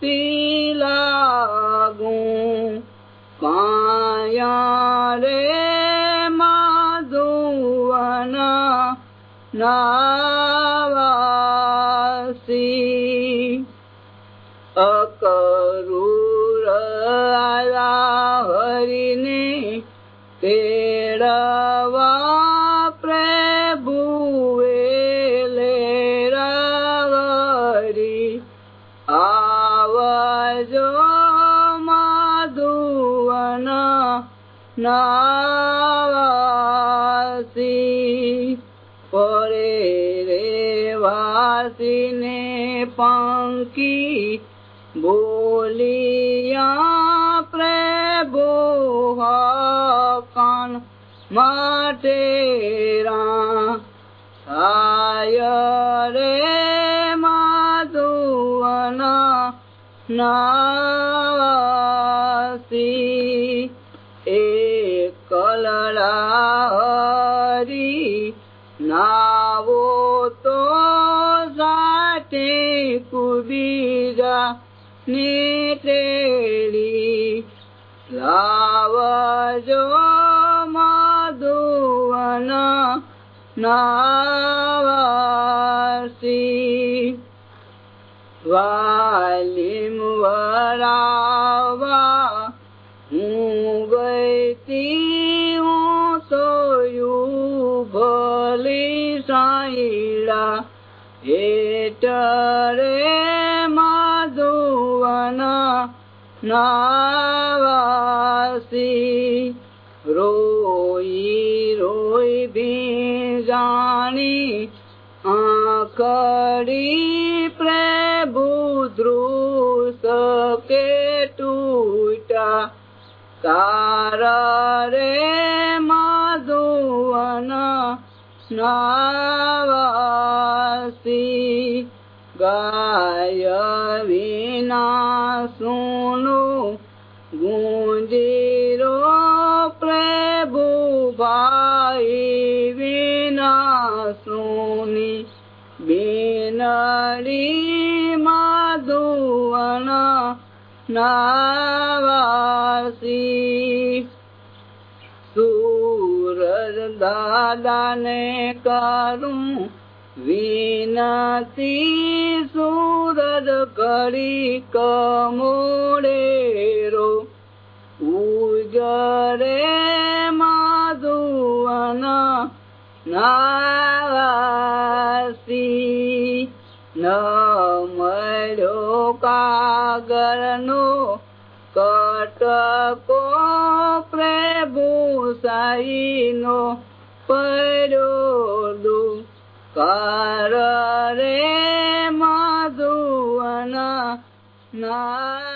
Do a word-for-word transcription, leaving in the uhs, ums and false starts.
ती लागूं काया रे माधुवना नावासी अकरूर आया हरिने तेड़वा प्रभुए लेरवरी आवजो माधुवना नावासी परे रे वासी ने पंकी बोलिया प्रभु हकान माटेरा आय रे माधुवना नावासी एक कलड़ा हरी नावो तो जाते कुबीरा नेटेड़ी लावजो माधुवना नावासी वालिम वरावा हूँ गईती हूँ तो यू भली साईड़ा एटरे माधुवना नावासी रोई रोई बीजानी आखड़ी प्रभु द्रुस के टूटा तारा रे माधुवना नावासी गाय विना सुनो गूंजीरो प्रभु भाई विना सुनी बिनरी माधुवना नावासी सूरज दादा ने करूं विनती सूरज करी कमोड़ेरो उजरे माधुवना नावासी न मळ्यो कागरनो कटको प्रभु साईनो पर्यो दुकार रे माधुवना ना